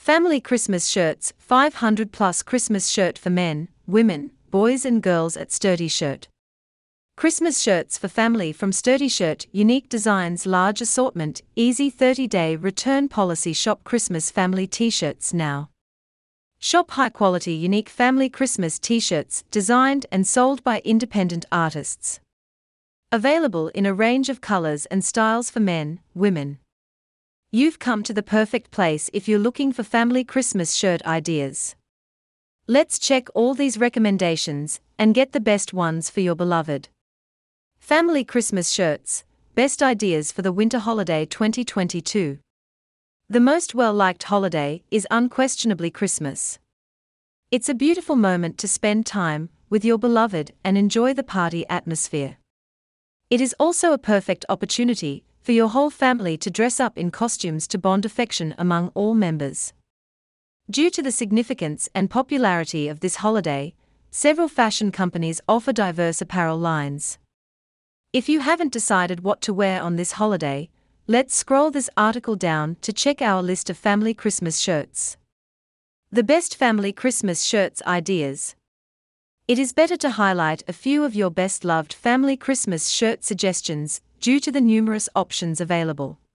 Family Christmas shirts, 500 plus Christmas shirt for men, women, boys and girls at Sturdy Shirt. Christmas shirts for family from Sturdy Shirt, unique designs, large assortment, easy 30-day return policy. Shop Christmas family t-shirts now. Shop high-quality unique family Christmas t-shirts designed and sold by independent artists. Available in a range of colors and styles for men, women. You've come to the perfect place if you're looking for family Christmas shirt ideas. Let's check all these recommendations and get the best ones for your beloved. Family Christmas shirts, best ideas for the winter holiday 2022. The most well-liked holiday is unquestionably Christmas. It's a beautiful moment to spend time with your beloved and enjoy the party atmosphere. It is also a perfect opportunity for your whole family to dress up in costumes to bond affection among all members. Due to the significance and popularity of this holiday, several fashion companies offer diverse apparel lines. If you haven't decided what to wear on this holiday, let's scroll this article down to check our list of family Christmas shirts. The best family Christmas shirts ideas. It is better to highlight a few of your best loved family Christmas shirt suggestions due to the numerous options available.